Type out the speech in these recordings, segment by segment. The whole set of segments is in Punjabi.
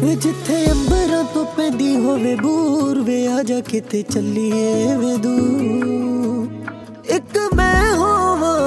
ਵੇ ਜਿੱਥੇ ਅੰਬਰਾਂ ਤੋਂ ਪੈਂਦੀ ਹੋਵੇ ਬੂਰ ਵੇ ਆ ਜਾ ਕਿਤੇ ਚੱਲੀਏ ਵੇ ਦੂਰ। ਇੱਕ ਮੈਂ ਹੋਵਾਂ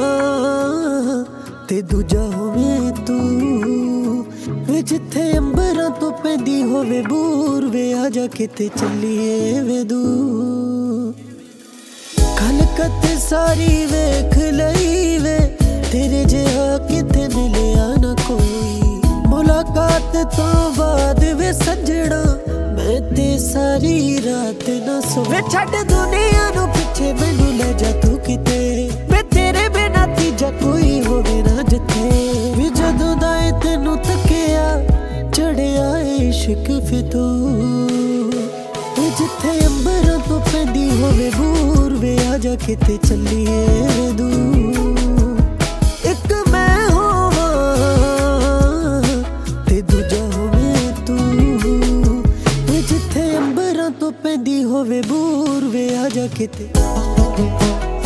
ਤੇ ਦੂਜਾ ਹੋਵੇ ਤੂੰ ਵੇ ਜਿੱਥੇ ਅੰਬਰਾਂ ਤੋਂ ਪੈਂਦੀ ਹੋਵੇ ਬੂਰ ਵੇ ਆ ਜਾ ਕਿਤੇ ਚੱਲੀਏ ਵੇ ਦੂਰ। ਖਲਕਤ ਸਾਰੀ ਵੇਖ ਲਈ ਵੇ ਤੇਰੇ ਜਿਹਾ ਕਿਤੇ ਮਿਲਿਆ ਨਾ ਕੋਈ। ਮੁਲਾਕਾਤ ਤੋਂ ਬਾਅਦ ਵੇ ਸੱਜਣਾ ਮੈਂ ਤੇ ਸਾਰੀ ਰਾਤ ਨਾ ਸੋਵੇ। ਛੱਡ ਦੁਨੀਆ ਨੂੰ ਪਿੱਛੇ ਮੈਨੂੰ ਲੈ ਜਾ ਤੂੰ ਕਿਤੇ ਵੇ ਤੇਰੇ ਬਿਨਾਂ ਤੀਜਾ ਕੋਈ ਹੋਵੇ ਨਾ ਜਿੱਥੇ। ਵੀ ਜਦੋਂ ਦਾ ਏ ਤੈਨੂੰ ਤੱਕਿਆ ਚੜਿਆ ਇਸ਼ਕ ਫਿਤੂਰ। ਜਿੱਥੇ ਅੰਬਰਾਂ ਤੋਂ ਪੈਂਦੀ ਹੋਵੇ ਬੂਰ ਵੇ ਆ ਜਾ ਕਿਤੇ ਚੱਲੀਏ ਵੇ ਦੂਰ। ਇੱਕ ਮੈਂ ਹੋਵਾਂ ਤੇ ਦੂਜਾ ਹੋਵੇ ਤੂੰ ਵੇ ਜਿੱਥੇ ਅੰਬਰਾਂ ਤੋਂ ਪੈਂਦੀ ਹੋਵੇ ਬੂਰ ਵੇ ਆ ਜਾ ਕਿਤੇ।